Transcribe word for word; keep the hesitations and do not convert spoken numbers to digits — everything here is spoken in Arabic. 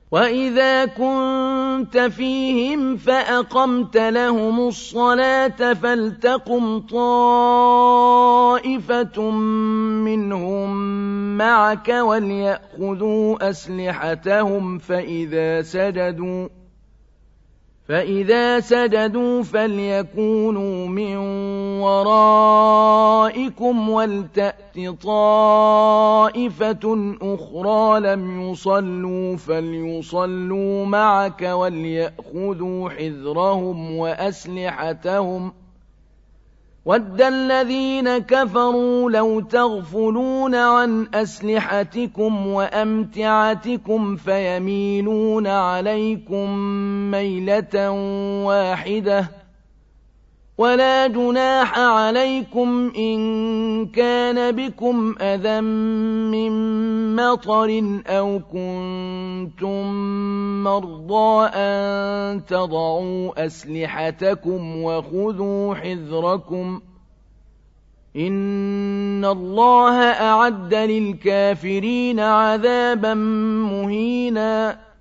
وَإِذَا كُنتَ فِيهِمْ فَأَقَمْتَ لَهُمُ الصَّلَاةَ فَلْتَقُمْ طَائِفَةٌ مِّنْهُم مَّعَكَ وَلْيَأْخُذُوا أَسْلِحَتَهُمْ فَإِذَا سَجَدُوا فَإِذَا سَجَدُوا فَلْيَكُونُوا مِن وَرَائِكُمْ وَلْتَأْتِ طَائِفَةٌ أُخْرَىٰ لَمْ يُصَلُّوا فَلْيُصَلُّوا مَعَكَ وَلْيَأْخُذُوا حِذْرَهُمْ وَأَسْلِحَتَهُمْ ۗ وَدَّ الَّذِينَ كَفَرُوا لَوْ تَغْفُلُونَ عَنْ أَسْلِحَتِكُمْ وَأَمْتِعَتِكُمْ فَيَمِيلُونَ عَلَيْكُم مَّيْلَةً وَاحِدَةً وَلَا جُنَاحَ عَلَيْكُمْ إِن كَانَ بِكُمْ أَذًى مِّن مَّطَرٍ أَوْ كُنتُم مَّرْضَىٰ أَن تَضَعُوا أَسْلِحَتَكُمْ وَخُذُوا حِذْرَكُمْ ۗ إِنَّ اللَّهَ أَعَدَّ لِلْكَافِرِينَ عَذَابًا مُّهِينًا